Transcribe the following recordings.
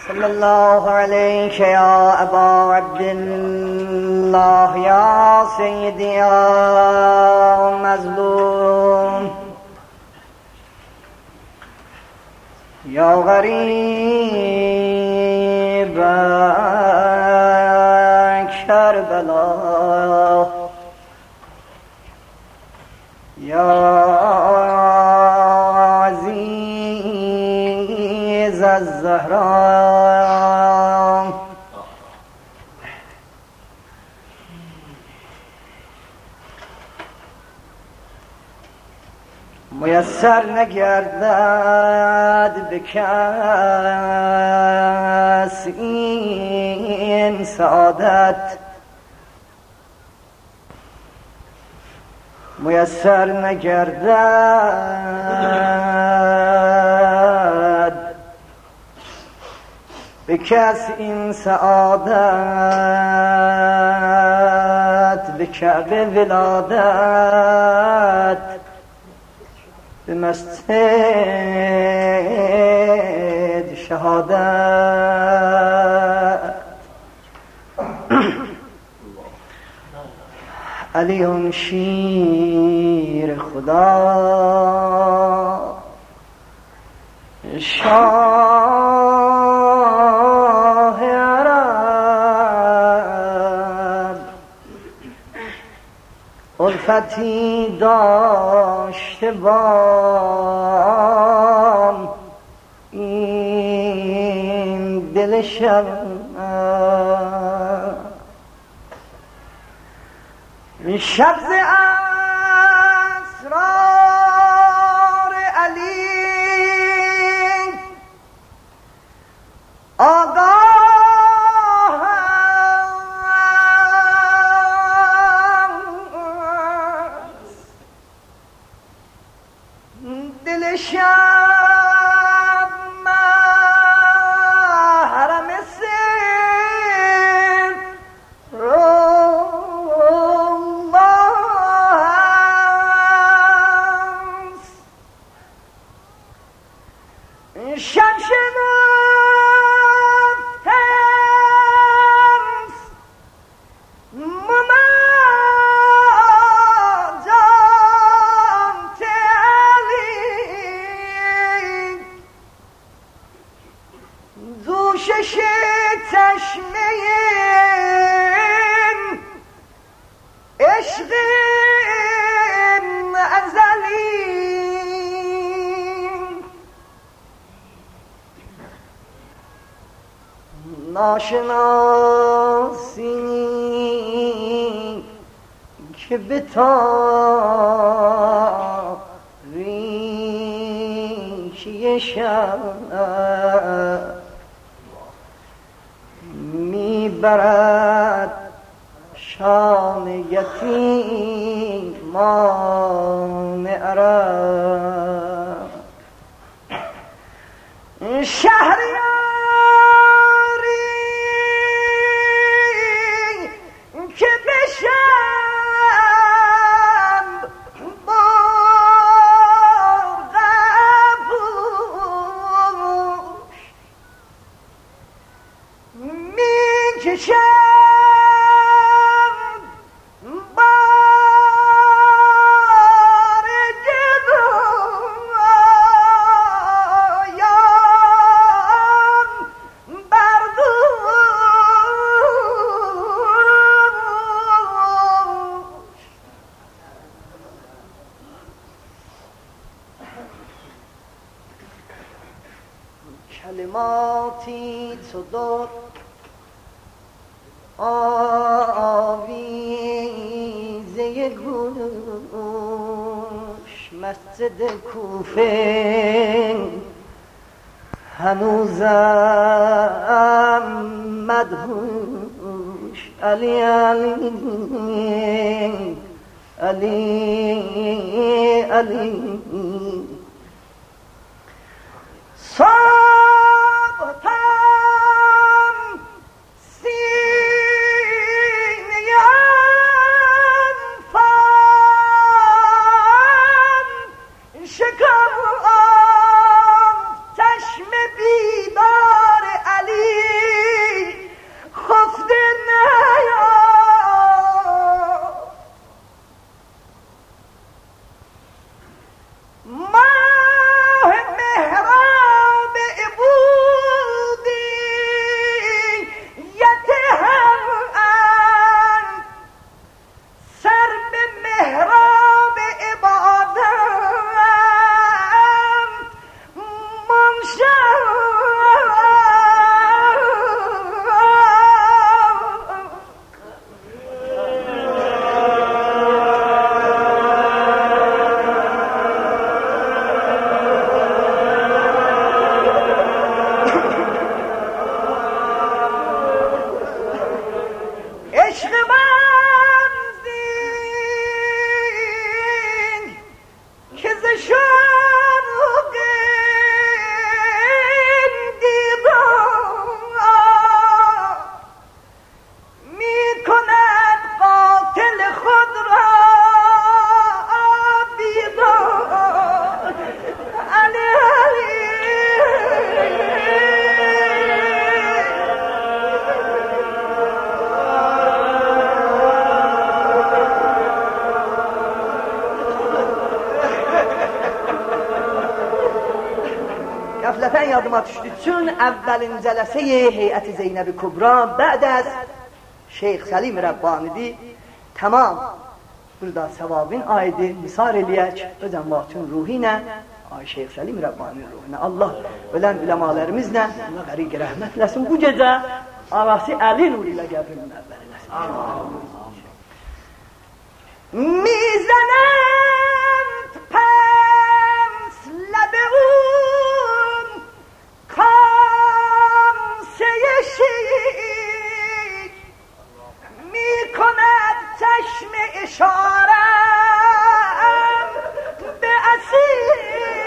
صلى الله عليك يا أبا عبد الله يا سيدي يا مظلوم يا غريب كربلا يا عزيز الزهراء میسر نگردد به کس این سعادت میسر نگردد به کس این سعادت به کعبه ولادت به مسجد شهادت علی شیر خدا شاه عرب الفتی داشته با این دل شب ز اسرار علی آگاه است دل شب محرم ناشناسی که به تاریکی شب میبرد شام یتیمان عرب شهریاری که بشم برغبوش میکشم کلماتی تو در آویزه گوش مسجد کوفه هنوزم مدهوش علی علی علی علی چشم بیدار علی yadıma düşdü. Çün əvvəlin cələsəyi heyəti Zeynəb-i Kubra bə'd az Şeyx Səlim Rəbbanidir. Tamam. Burada səvabın aydı. Misal eləyək öz əmvatın ruhi ilə Şeyx Səlim Rəbbani ruhuna Allah ölən üləmalərimizlə ona qəriq rəhmət eləsin. Bu gecə ağası Əli Nur ilə qəbrinin əvvəl eləsin. میزنند پس لب اون کامسه شیر میکند چشم اشارم به اسیر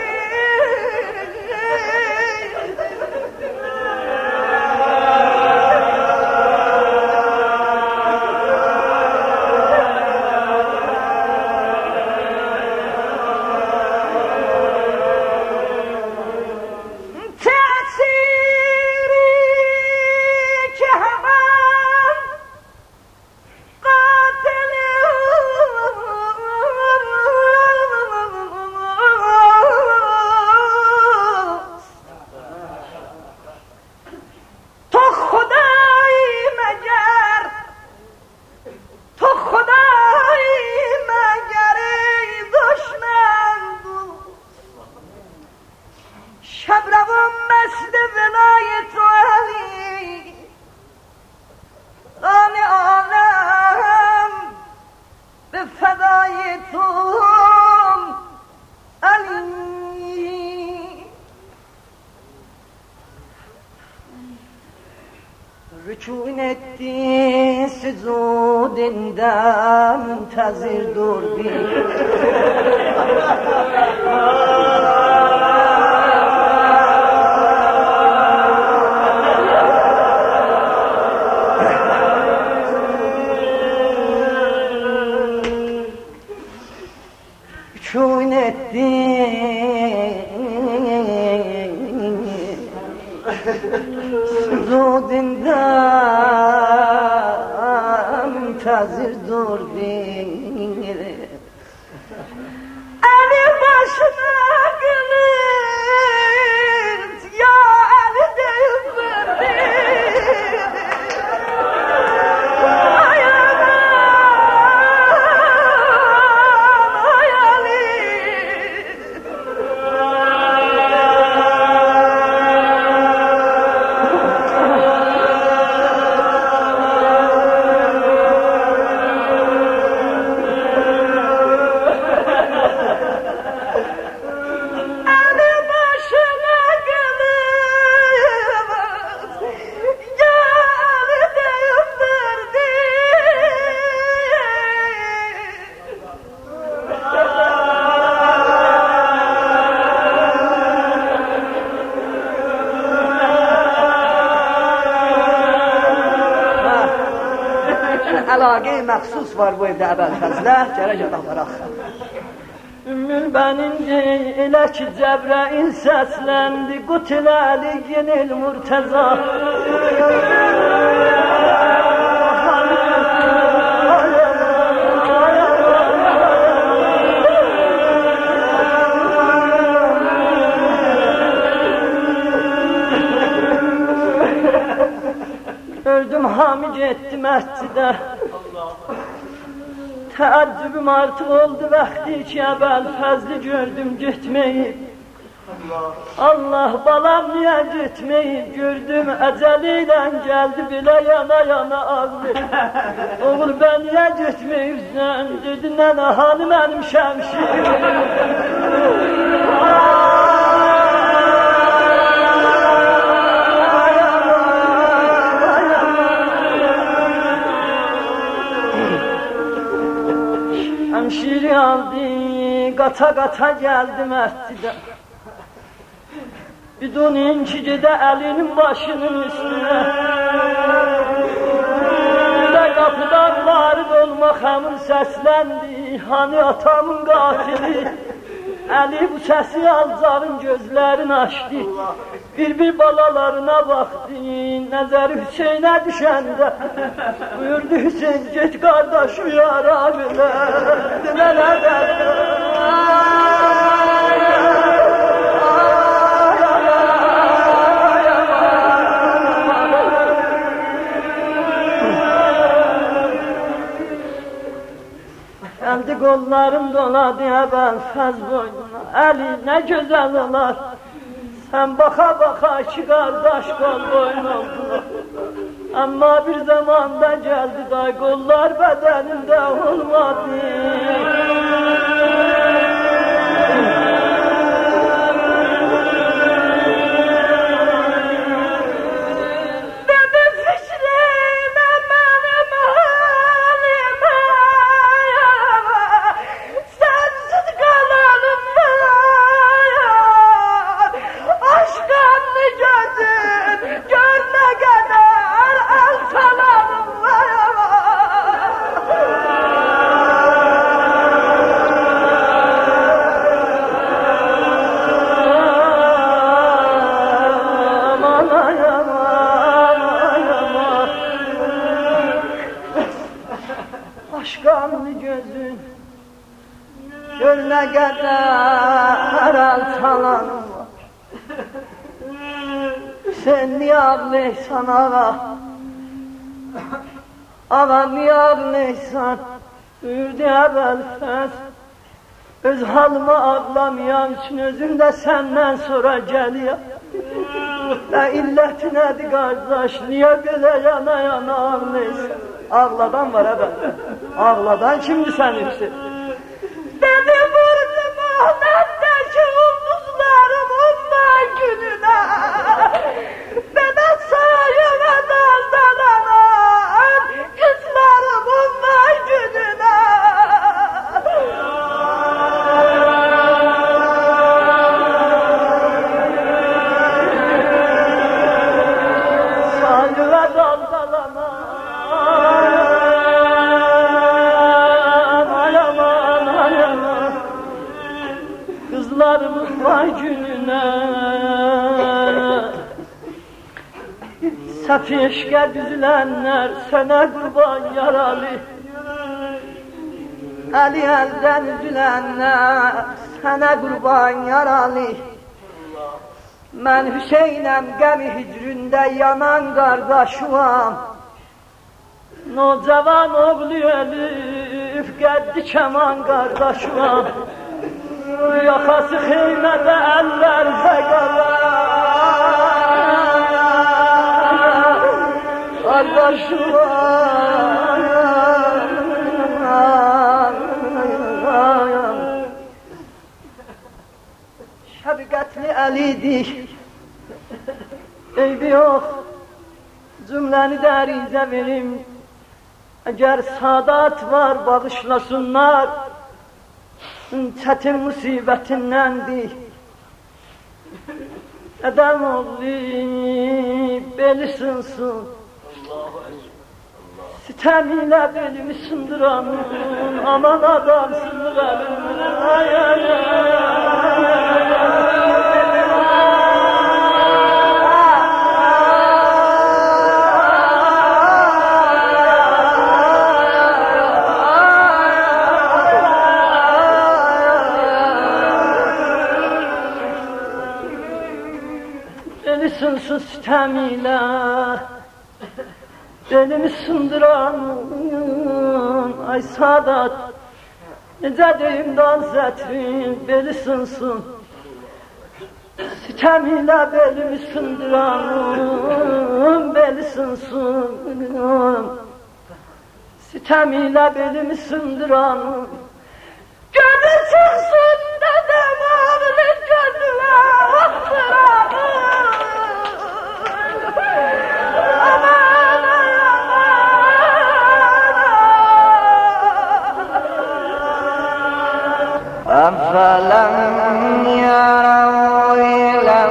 رکوع etti sücudinde müntezir durdu. Rükûn etti sücudinde müntezir durdu. Ali başına kılıç, ya Ali deyip verdi. Ay anam, ay Ali. Əlaqə məxsus var bu evdə Əbəlfəzlə, gərək adamlara Ümmül bəninci elə ki Cəbrəil səsləndi, Qutilə Əliyyinil Murtəza. Öldüm hami getdi məscidə. Təəccübüm artıq oldu vaxtı ki Əbəlfəzli gördüm getməyib. Allah balam niyə getməyib gördüm əcəli ilə gəldi belə yana yana ağlı. Oğul ben niyə getməyibsən dedi nənə hani mənim şəmşirim. Şiri aldı, qata qata gəldi məscidə. Bidon ki gedə əlinin başının üstünə. Və qapıdan varı dolmaq həmin səsləndi, hani atamın qatili. Əli bu səsi alcağın gözlərini açdı. Bir balalarına baxdı, nəzəri Hüseynə düşəndə. Buyurdu Hüseyn, get qardaşı yara bilə. Mənə dərdə. 啊。 kollarım doladı ben fez boynuna. Eli ne güzel olar. Sen baka baka iki kardeş kol boyun oldular. Ama bir zamanda geldi da kollar bedenimde olmadı. Aşkanlı gözün gör ne kadar alçalanım var. Sen niye ağlıysan ağa, ağa niye ağlıysan? Buyurdu evvel fes, öz halıma ağlamayam için özüm de senden sonra geliyor. Ne illeti nedir kardeş, niye böyle yana yana ağlıysan? Ağladan var evet. Ağladan şimdi sen hepsi. Beni vurdum ahmetteki ulduzlarımın gününe. Beni sayıma daldalanan kızlarımın gününe. Sayıma daldalanan kızlarımın vay gününe. Sefişke düzülenler sana kurban yaralı. Eli elden üzülenler sana kurban yaralı. Ben Hüseyin'em gemi hicründe yanan kardeşuam. Nocavan oğlu ölüp geldi keman kardeşuam. Yakası kıymete ellerse kalan kardeşim şefkatli elidir eybi yok cümleni de rize verim eğer saadat var bağışlasınlar çetin musibetindendir. Edem oğlu beli sınsın. Sitem ile belimi sındıranın aman adam sındır elimi. Ay ay ay. Sınsız sistemiyle belimi sındıranın ay Sadat nece deyimden zetrin beli sınsın sistemiyle belimi sındıranın beli sınsın sistemiyle belimi sındıranın gönlü çıksın dedem ağrını gönlüme aktıranın. أفلم يروا إلى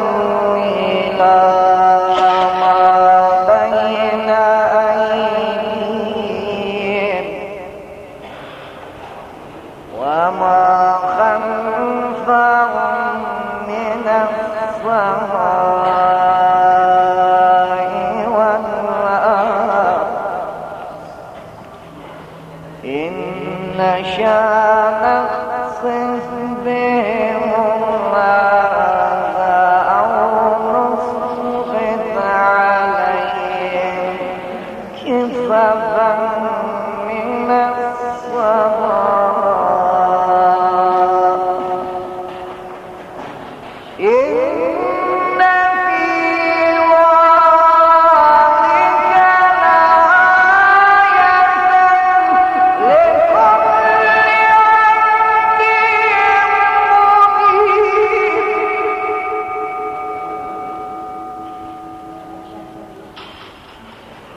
ما بين أيديهم وما خلفهم من السماء والأرض إن شاء نخسف بهم أو نسقط عليهم كسفا من السماء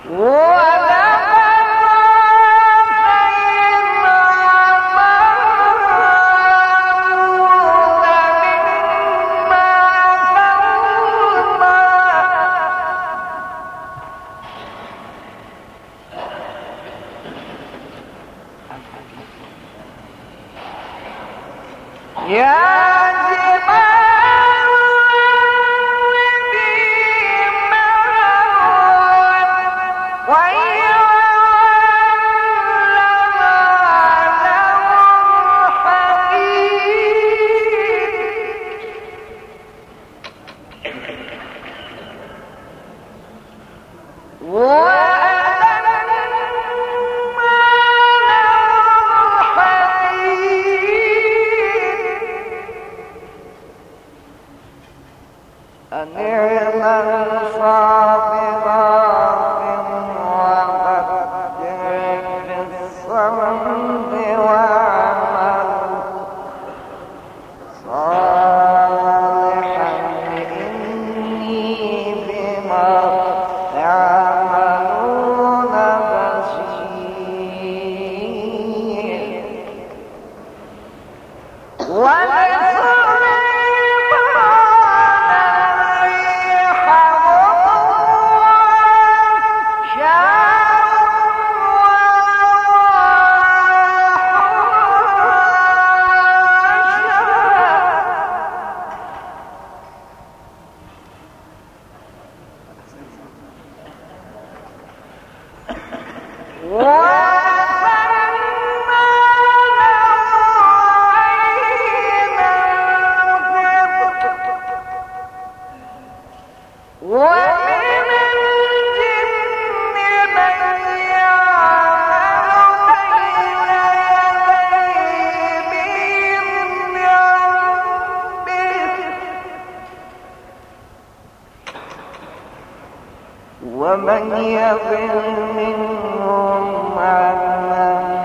ومن يضل منهم عن